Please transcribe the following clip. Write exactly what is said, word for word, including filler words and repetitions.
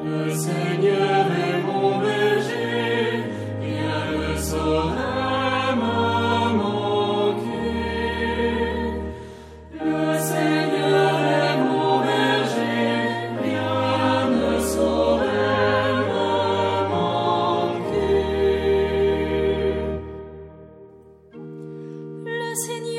Le Seigneur est mon berger, rien ne saurait me manquer. Le Seigneur est mon berger, rien ne saurait me manquer. Le Seigneur